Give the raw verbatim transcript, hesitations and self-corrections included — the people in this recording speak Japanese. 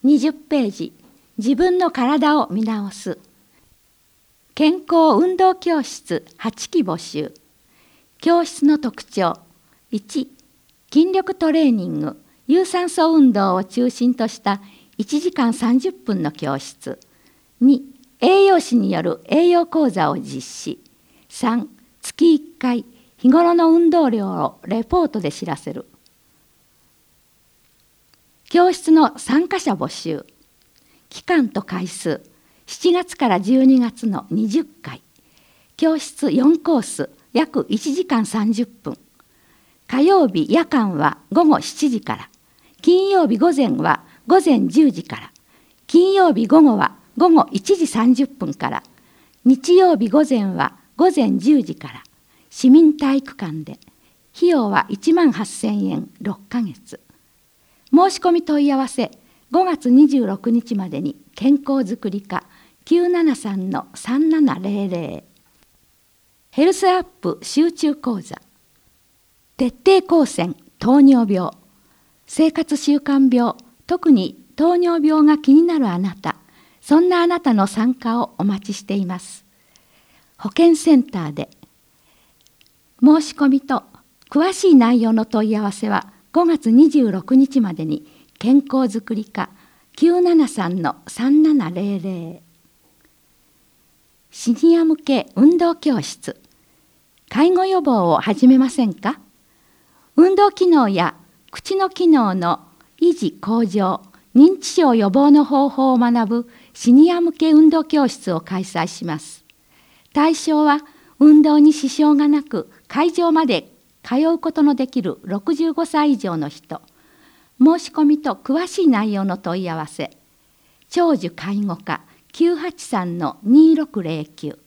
にじゅっページ、自分の体を見直す。健康運動教室はちき募集。教室の特徴。いち、筋力トレーニング、有酸素運動を中心としたいちじかんさんじゅっぷんの教室。に、栄養士による栄養講座を実施。さん、月いっかい、日頃の運動量をレポートで知らせる。教室の参加者募集。期間と回数、しちがつからじゅうにがつのにじゅっかい。教室よんコース、約いちじかんさんじゅっぷん。火曜日夜間はごごしちじから。金曜日午前はごぜんじゅうじから。金曜日午後はごごいちじさんじゅっぷんから。日曜日午前はごぜんじゅうじから。市民体育館で。費用はいちまんはっせんえんろっかげつ。申し込み問い合わせごがつにじゅうろくにちまでに健康づくり課 きゅうななさんのさんななぜろぜろ。ヘルスアップ集中講座。徹底抗戦糖尿病。生活習慣病、特に糖尿病が気になるあなた、そんなあなたの参加をお待ちしています。保健センターで。申し込みと詳しい内容の問い合わせはごがつにじゅうろくにちまでに健康づくり課 きゅうななさんのさんななぜろぜろ。シニア向け運動教室。介護予防を始めませんか？運動機能や口の機能の維持向上、認知症予防の方法を学ぶシニア向け運動教室を開催します。対象は運動に支障がなく会場まで通うことのできるろくじゅうごさい以上の人。申し込みと詳しい内容の問い合わせ。長寿介護課 きゅうはちさんのにろくぜろきゅう。